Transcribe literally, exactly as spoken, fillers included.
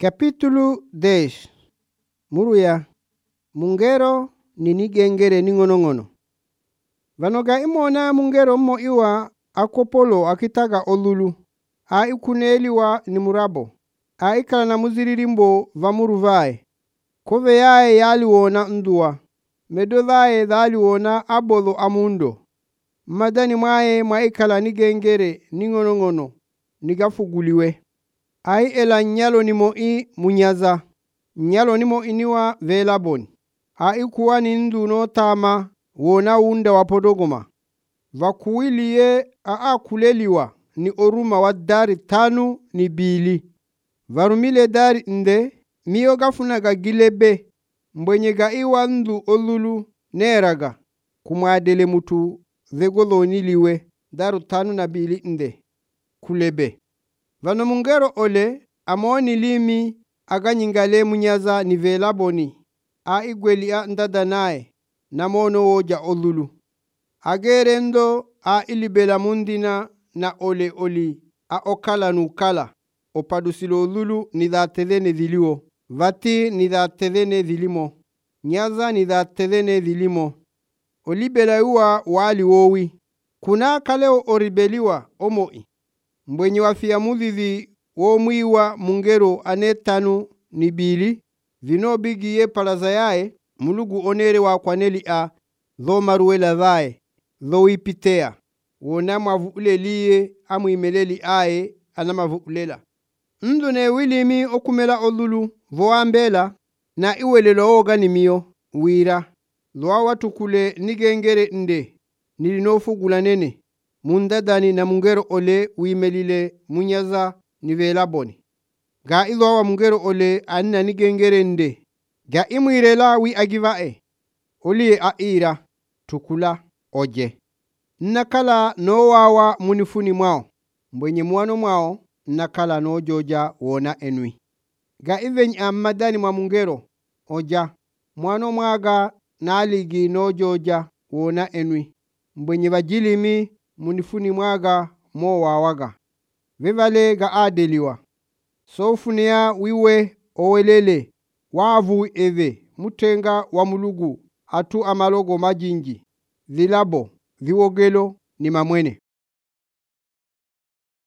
Capítulo dez. Muruya mungero ninigengere ningonongono. Vanoga imona mungero mo iwa akopolo akitaga olulu. A ikuneliwa ni murabo. A ikala na muziririmbo vamuruvae. Kove yae yaliwona ndua. Medovae dhaliwona abolo amundo. Madani mwae mwaikala nigengere ningonongono. Nigafuguliwe. Ai ela nyalo nimo i munyaza. Nyalo nimo iniwa velaboni. Ai kuwa nindu no tama wona unda wapodogoma. Vakuiliye a kuleliwa ni oruma wa dari tanu ni bili. Varumile dari nde miyo gafunaga gilebe. Mbwenyega iwa ndu olulu neraga. Kumadele mutu vegolo niliwe daru tanu na bili nde kulebe. Vano mungero ole amoni limi aganyingale munyaza ni velaboni. A igweli a ndadanae na mono woja olulu. Agerendo a ilibela mundina na ole oli a okala nukala. Opadusilo olulu ni da tedene dhiliwo. Vati ni da tedene dhilimo. Nyaza ni da tedene dhilimo. Olibela uwa wali wowi. Kuna kaleo oribeliwa omoi. Mbwenye wafia mudhizi wo mwiwa mungero anetanu ni bili. Vino bigi ye palaza yae mulugu onere wa kwaneli a dho maruela vae dho ipitea. Wona mavuule liye amu imeleli ae anama vuulela. Ndune wilimi okumela olulu voambela na iwelelo oga ni miyo wira. Dhoa watukule nigengere nde nilinofugula nene. Mundadani na mungero ole wimelile munyaza nivelaboni. Ga idho wa mungero ole anna nigengere nde. Ga imwirela wi agivae. Oli aira tukula oje. Nakala no wawa munifuni mwao. Mbwenye mwano mwao nakala no joja wona enwi. Ga ivenyi amadani mwa mungero oja. Mwano mwaga naligi no joja wona enwi. Mbwenye vajilimi munifuni mwaga mo wawaga. Vivale ga adeliwa. Sofunia wiwe owelele. Wavu eve. Mutenga wa mulugu. Atu amalogo majinji. Dhilabo. Viwogelo ni mamwene.